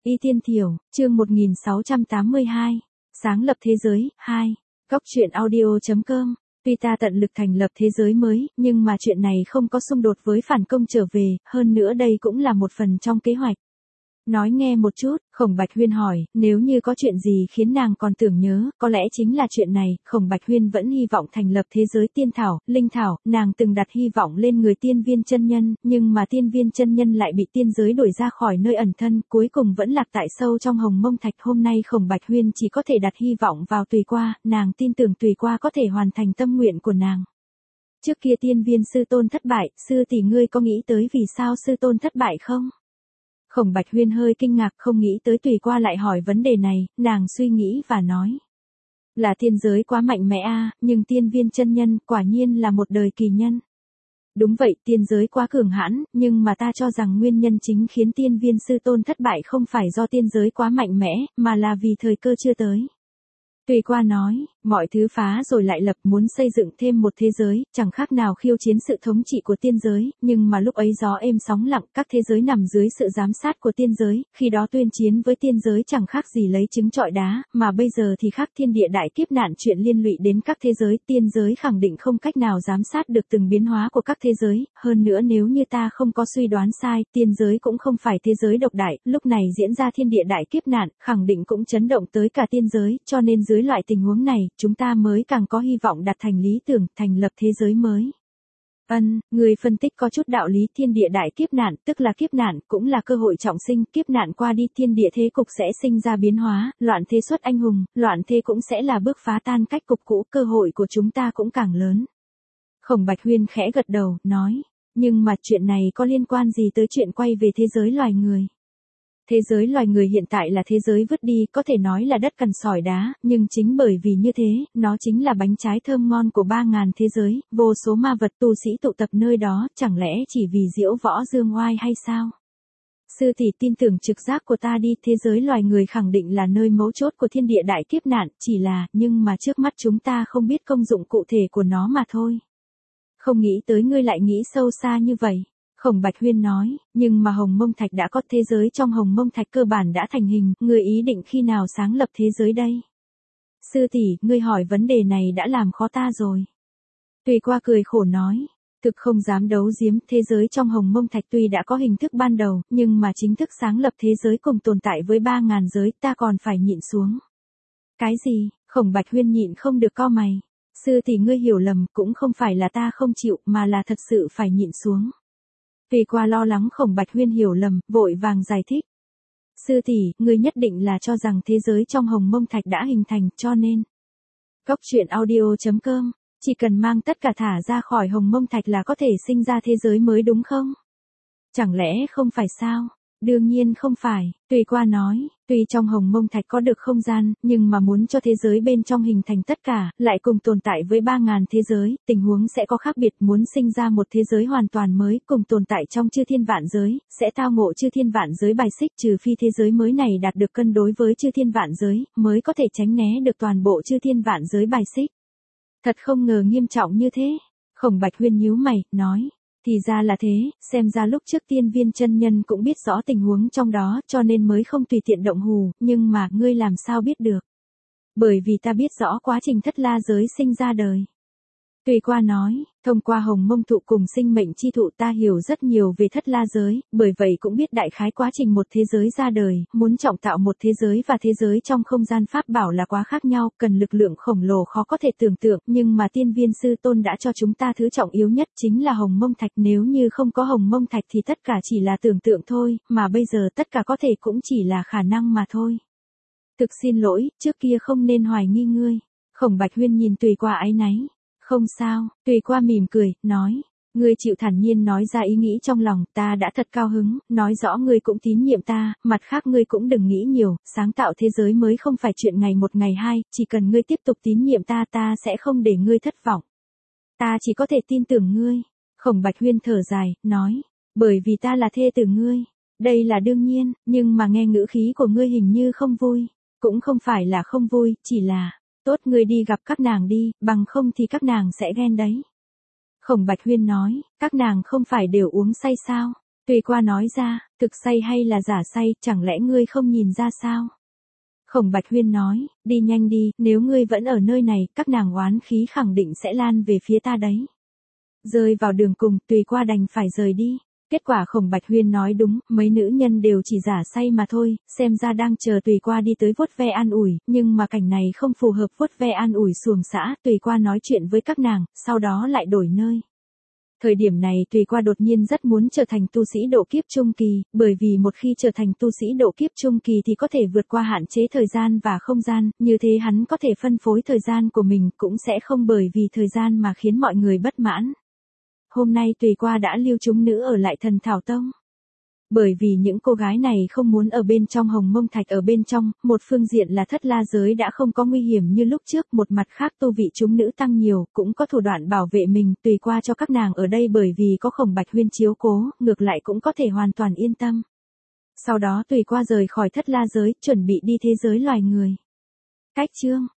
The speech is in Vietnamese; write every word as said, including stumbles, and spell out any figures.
Y Tiên Thiểu, chương một nghìn sáu trăm tám mươi hai. Sáng lập thế giới, hai. Góc truyện audio.com. Tuy ta tận lực thành lập thế giới mới, nhưng mà chuyện này không có xung đột với phản công trở về, hơn nữa đây cũng là một phần trong kế hoạch. Nói nghe một chút, Khổng Bạch Huyên hỏi, nếu như có chuyện gì khiến nàng còn tưởng nhớ, có lẽ chính là chuyện này. Khổng Bạch Huyên vẫn hy vọng thành lập thế giới tiên thảo, linh thảo, nàng từng đặt hy vọng lên người tiên viên chân nhân, nhưng mà tiên viên chân nhân lại bị tiên giới đuổi ra khỏi nơi ẩn thân, cuối cùng vẫn lạc tại sâu trong hồng mông thạch. Hôm nay Khổng Bạch Huyên chỉ có thể đặt hy vọng vào Tùy Qua, nàng tin tưởng Tùy Qua có thể hoàn thành tâm nguyện của nàng. Trước kia tiên viên sư tôn thất bại, sư tỷ ngươi có nghĩ tới vì sao sư tôn thất bại không? Khổng Bạch Huyên hơi kinh ngạc, không nghĩ tới Tùy Qua lại hỏi vấn đề này, nàng suy nghĩ và nói. Là tiên giới quá mạnh mẽ a, nhưng tiên viên chân nhân quả nhiên là một đời kỳ nhân. Đúng vậy, tiên giới quá cường hãn, nhưng mà ta cho rằng nguyên nhân chính khiến tiên viên sư tôn thất bại không phải do tiên giới quá mạnh mẽ, mà là vì thời cơ chưa tới. Tùy Qua nói, mọi thứ phá rồi lại lập, muốn xây dựng thêm một thế giới, chẳng khác nào khiêu chiến sự thống trị của tiên giới, nhưng mà lúc ấy gió êm sóng lặng, các thế giới nằm dưới sự giám sát của tiên giới, khi đó tuyên chiến với tiên giới chẳng khác gì lấy trứng trọi đá, mà bây giờ thì khác, thiên địa đại kiếp nạn chuyện liên lụy đến các thế giới, tiên giới khẳng định không cách nào giám sát được từng biến hóa của các thế giới, hơn nữa nếu như ta không có suy đoán sai, tiên giới cũng không phải thế giới độc đại, lúc này diễn ra thiên địa đại kiếp nạn, khẳng định cũng chấn động tới cả tiên giới, cho nên dưới loại tình huống này, chúng ta mới càng có hy vọng đạt thành lý tưởng, thành lập thế giới mới. Ân, người phân tích có chút đạo lý, thiên địa đại kiếp nạn, tức là kiếp nạn, cũng là cơ hội trọng sinh, kiếp nạn qua đi thiên địa thế cục sẽ sinh ra biến hóa, loạn thế xuất anh hùng, loạn thế cũng sẽ là bước phá tan cách cục cũ, cơ hội của chúng ta cũng càng lớn. Khổng Bạch Huyên khẽ gật đầu, nói, nhưng mà chuyện này có liên quan gì tới chuyện quay về thế giới loài người? Thế giới loài người hiện tại là thế giới vứt đi, có thể nói là đất cằn sỏi đá, nhưng chính bởi vì như thế, nó chính là bánh trái thơm ngon của ba ngàn thế giới, vô số ma vật tu sĩ tụ tập nơi đó, chẳng lẽ chỉ vì diễu võ dương oai hay sao? Sư tỷ tin tưởng trực giác của ta đi, thế giới loài người khẳng định là nơi mấu chốt của thiên địa đại kiếp nạn, chỉ là, nhưng mà trước mắt chúng ta không biết công dụng cụ thể của nó mà thôi. Không nghĩ tới ngươi lại nghĩ sâu xa như vậy. Khổng Bạch Huyên nói, nhưng mà Hồng Mông Thạch đã có, thế giới trong Hồng Mông Thạch cơ bản đã thành hình, ngươi ý định khi nào sáng lập thế giới đây? Sư tỷ, ngươi hỏi vấn đề này đã làm khó ta rồi. Tùy Qua cười khổ nói, thực không dám đấu giếm, thế giới trong Hồng Mông Thạch tuy đã có hình thức ban đầu, nhưng mà chính thức sáng lập thế giới cùng tồn tại với ba ngàn giới, ta còn phải nhịn xuống. Cái gì? Khổng Bạch Huyên nhịn không được cau mày. Sư tỷ ngươi hiểu lầm, cũng không phải là ta không chịu, mà là thật sự phải nhịn xuống. Tùy Qua lo lắng Khổng Bạch Huyên hiểu lầm, vội vàng giải thích. Sư tỷ, ngươi nhất định là cho rằng thế giới trong Hồng Mông Thạch đã hình thành, cho nên. Góc truyện audio.com, chỉ cần mang tất cả thả ra khỏi Hồng Mông Thạch là có thể sinh ra thế giới mới đúng không? Chẳng lẽ không phải sao? Đương nhiên không phải, Tùy Qua nói, tuy trong Hồng Mông Thạch có được không gian, nhưng mà muốn cho thế giới bên trong hình thành tất cả, lại cùng tồn tại với ba ngàn thế giới, tình huống sẽ có khác biệt, muốn sinh ra một thế giới hoàn toàn mới, cùng tồn tại trong chư thiên vạn giới, sẽ tao ngộ chư thiên vạn giới bài xích, trừ phi thế giới mới này đạt được cân đối với chư thiên vạn giới, mới có thể tránh né được toàn bộ chư thiên vạn giới bài xích. Thật không ngờ nghiêm trọng như thế. Khổng Bạch Huyên nhíu mày, nói. Thì ra là thế, xem ra lúc trước tiên viên chân nhân cũng biết rõ tình huống trong đó, cho nên mới không tùy tiện động hù, nhưng mà, ngươi làm sao biết được? Bởi vì ta biết rõ quá trình thất la giới sinh ra đời. Tùy Qua nói, thông qua Hồng Mông thụ cùng sinh mệnh chi thụ ta hiểu rất nhiều về thất la giới, bởi vậy cũng biết đại khái quá trình một thế giới ra đời, muốn trọng tạo một thế giới và thế giới trong không gian pháp bảo là quá khác nhau, cần lực lượng khổng lồ khó có thể tưởng tượng, nhưng mà tiên viên sư tôn đã cho chúng ta thứ trọng yếu nhất chính là Hồng Mông Thạch, nếu như không có Hồng Mông Thạch thì tất cả chỉ là tưởng tượng thôi, mà bây giờ tất cả có thể cũng chỉ là khả năng mà thôi. Thực xin lỗi, trước kia không nên hoài nghi ngươi. Khổng Bạch Huyên nhìn Tùy Qua áy náy. Không sao, Tùy Qua mỉm cười, nói, ngươi chịu thản nhiên nói ra ý nghĩ trong lòng, ta đã thật cao hứng, nói rõ ngươi cũng tín nhiệm ta, mặt khác ngươi cũng đừng nghĩ nhiều, sáng tạo thế giới mới không phải chuyện ngày một ngày hai, chỉ cần ngươi tiếp tục tín nhiệm ta ta sẽ không để ngươi thất vọng. Ta chỉ có thể tin tưởng ngươi. Khổng Bạch Huyên thở dài, nói, bởi vì ta là thê tử ngươi, đây là đương nhiên, nhưng mà nghe ngữ khí của ngươi hình như không vui, cũng không phải là không vui, chỉ là... Tốt ngươi đi gặp các nàng đi, bằng không thì các nàng sẽ ghen đấy. Khổng Bạch Huyên nói, các nàng không phải đều uống say sao? Tùy qua nói ra, thực say hay là giả say, chẳng lẽ ngươi không nhìn ra sao? Khổng Bạch Huyên nói, đi nhanh đi, nếu ngươi vẫn ở nơi này, các nàng oán khí khẳng định sẽ lan về phía ta đấy. Rơi vào đường cùng, Tùy qua đành phải rời đi. Kết quả Khổng Bạch Huyên nói đúng, mấy nữ nhân đều chỉ giả say mà thôi, xem ra đang chờ Tùy qua đi tới vuốt ve an ủi, nhưng mà cảnh này không phù hợp vuốt ve an ủi xuồng xã, Tùy qua nói chuyện với các nàng, sau đó lại đổi nơi. Thời điểm này Tùy qua đột nhiên rất muốn trở thành tu sĩ độ kiếp trung kỳ, bởi vì một khi trở thành tu sĩ độ kiếp trung kỳ thì có thể vượt qua hạn chế thời gian và không gian, như thế hắn có thể phân phối thời gian của mình, cũng sẽ không bởi vì thời gian mà khiến mọi người bất mãn. Hôm nay Tùy qua đã lưu chúng nữ ở lại Thần Thảo Tông. Bởi vì những cô gái này không muốn ở bên trong Hồng Mông Thạch, ở bên trong, một phương diện là Thất La giới đã không có nguy hiểm như lúc trước, một mặt khác tu vị chúng nữ tăng nhiều, cũng có thủ đoạn bảo vệ mình, Tùy qua cho các nàng ở đây bởi vì có Khổng Bạch Huyên chiếu cố, ngược lại cũng có thể hoàn toàn yên tâm. Sau đó Tùy qua rời khỏi Thất La giới, chuẩn bị đi thế giới loài người. Cách chương